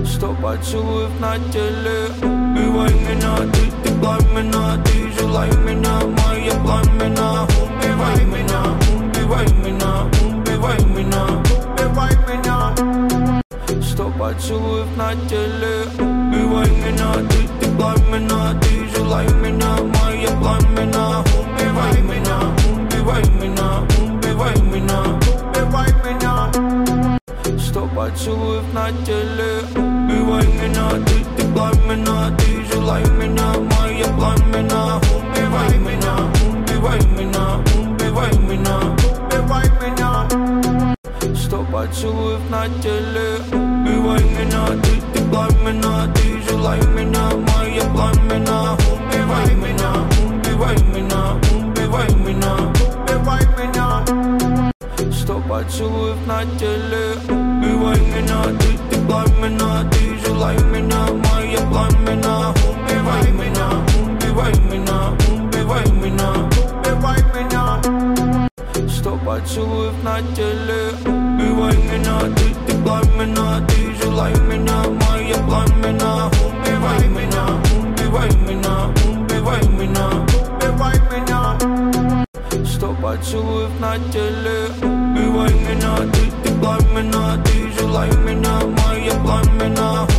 100 поцелуев на теле. Убивай меня, ты пламена, ты желай меня, моя пламена. Убивай меня, убивай меня, убивай меня, убивай меня. 100 поцелуев на теле. Убивай меня, ты пламена, ты желай меня, моя пламена. Убивай меня, убивай меня, убивай меня, убивай меня. 100 поцелуев на теле. Убивай меня, ты пламена, ты желай меня, моя пламена. Убивай меня, убивай меня, убивай меня, убивай меня. 100 поцелуев на теле. Убивай меня, ты пламена, ты желай меня, моя пламена. Убивай меня, убивай меня, убивай меня, убивай меня. 100 поцелуев на теле. Убивай меня, ты пламена, ты желай меня, моя пламена. Убивай меня, убивай меня, убивай меня, убивай меня. 100 поцелуев на теле. Убивай меня, ты пламена, ты желай меня, моя пламена. Убивай меня, убивай меня, убивай меня, убивай меня. 100 поцелуев на теле. Убивай меня, ты пламена, ты желай меня, моя пламена.